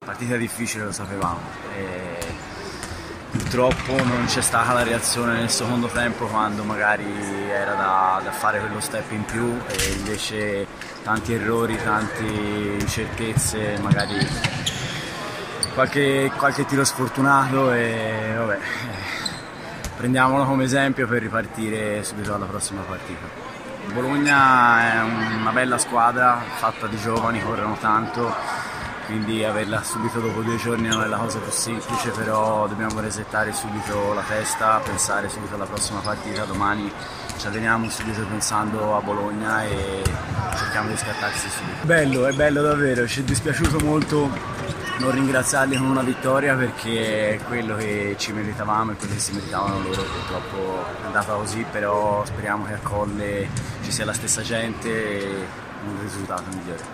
partita difficile, lo sapevamo. Purtroppo non c'è stata la reazione nel secondo tempo, quando magari era da fare quello step in più, e invece tanti errori, tante incertezze, magari qualche tiro sfortunato, e vabbè, prendiamolo come esempio per ripartire subito alla prossima partita. Bologna è una bella squadra, fatta di giovani, corrono tanto, quindi averla subito dopo 2 giorni non è la cosa più semplice, però dobbiamo resettare subito la testa, pensare subito alla prossima partita. Domani ci alleniamo subito pensando a Bologna e cerchiamo di scattarsi subito. È bello davvero, ci è dispiaciuto molto non ringraziarli con una vittoria, perché è quello che ci meritavamo e quello che si meritavano loro. Purtroppo è andata così, però speriamo che a Colle ci sia la stessa gente e un risultato migliore.